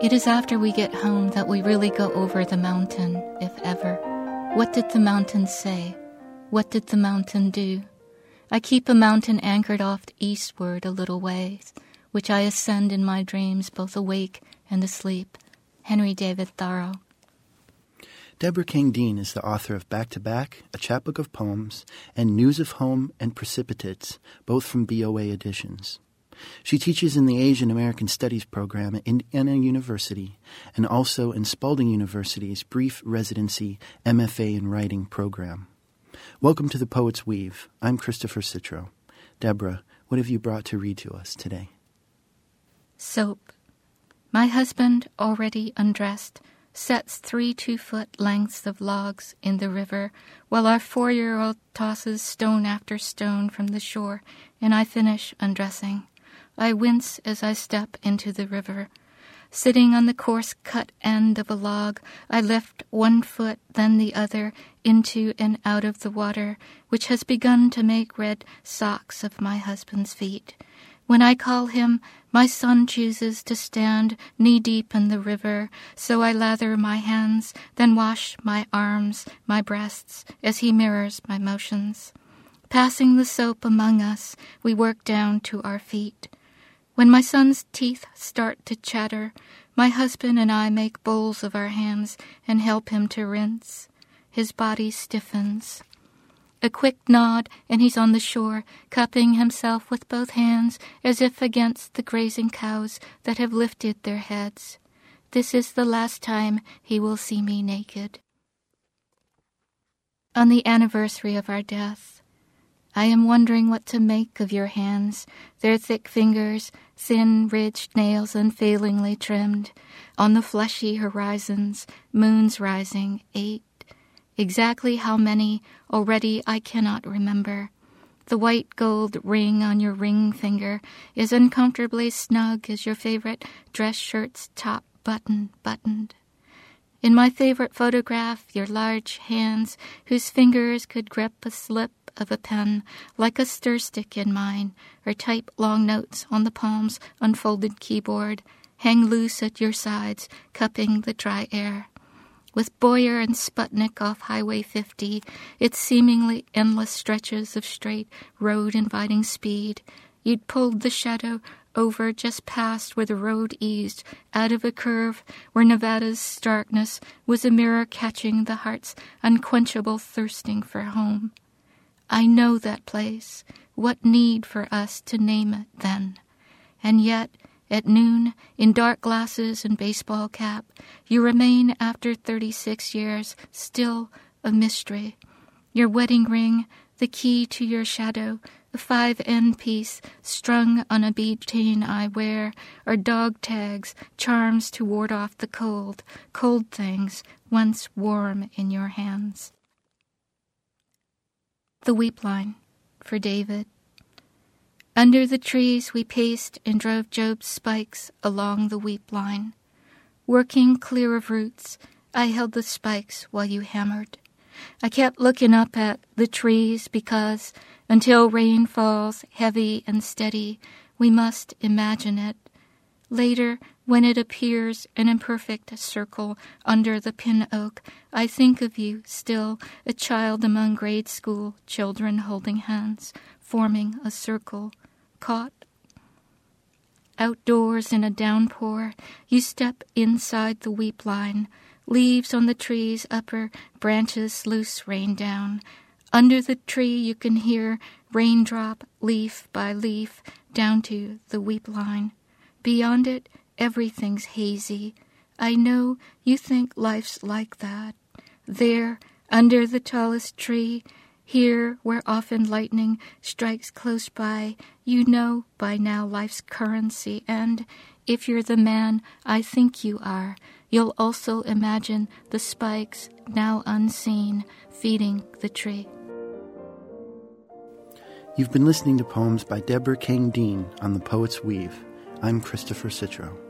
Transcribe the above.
It is after we get home that we really go over the mountain, if ever. What did the mountain say? What did the mountain do? I keep a mountain anchored off eastward a little ways, which I ascend in my dreams, both awake and asleep. Henry David Thoreau. Deborah King Dean is the author of Back to Back, a chapbook of poems, and News of Home and Precipitates, both from BOA editions. She teaches in the Asian American Studies program at Indiana University and also in Spalding University's brief residency MFA in Writing program. Welcome to The Poet's Weave. I'm Christopher Citro. Deborah, what have you brought to read to us today? Soap. My husband, already undressed, sets 3 2-foot lengths of logs in the river while our 4-year-old tosses stone after stone from the shore, and I finish undressing. I wince as I step into the river. Sitting on the coarse-cut end of a log, I lift 1 foot, then the other, into and out of the water, which has begun to make red socks of my husband's feet. When I call him, my son chooses to stand knee-deep in the river, so I lather my hands, then wash my arms, my breasts, as he mirrors my motions. Passing the soap among us, we work down to our feet. When my son's teeth start to chatter, my husband and I make bowls of our hands and help him to rinse. His body stiffens. A quick nod, and he's on the shore, cupping himself with both hands as if against the grazing cows that have lifted their heads. This is the last time he will see me naked. On the anniversary of our death, I am wondering what to make of your hands, their thick fingers, thin, ridged nails unfailingly trimmed. On the fleshy horizons, moons rising, 8. Exactly how many, already I cannot remember. The white gold ring on your ring finger is uncomfortably snug as your favorite dress shirt's top button buttoned. In my favorite photograph, your large hands, whose fingers could grip a slip of a pen like a stir stick in mine, or type long notes on the palm's unfolded keyboard, hang loose at your sides, cupping the dry air. With Boyer and Sputnik off Highway 50, its seemingly endless stretches of straight road inviting speed, you'd pulled the shadow over just past where the road eased out of a curve where Nevada's starkness was a mirror catching the heart's unquenchable thirsting for home. I know that place. What need for us to name it then? And yet, at noon, in dark glasses and baseball cap, you remain after 36 years, still a mystery. Your wedding ring, the key to your shadow, a 5-end piece strung on a bead chain I wear, are dog tags, charms to ward off the cold things once warm in your hands. The Weep Line, for David. Under the trees we paced and drove Job's spikes along the weep line. Working clear of roots, I held the spikes while you hammered. I kept looking up at the trees because, until rain falls heavy and steady, we must imagine it. Later, when it appears an imperfect circle under the pin oak, I think of you still, a child among grade school children holding hands, forming a circle, caught. Outdoors in a downpour, you step inside the weep line, leaves on the tree's upper branches loose rain down. Under the tree you can hear raindrop, leaf by leaf, down to the weep line. Beyond it, everything's hazy. I know you think life's like that. There, under the tallest tree, here where often lightning strikes close by, you know by now life's currency, and if you're the man I think you are, you'll also imagine the spikes, now unseen, feeding the tree. You've been listening to poems by Deborah King Dean on The Poet's Weave. I'm Christopher Citro.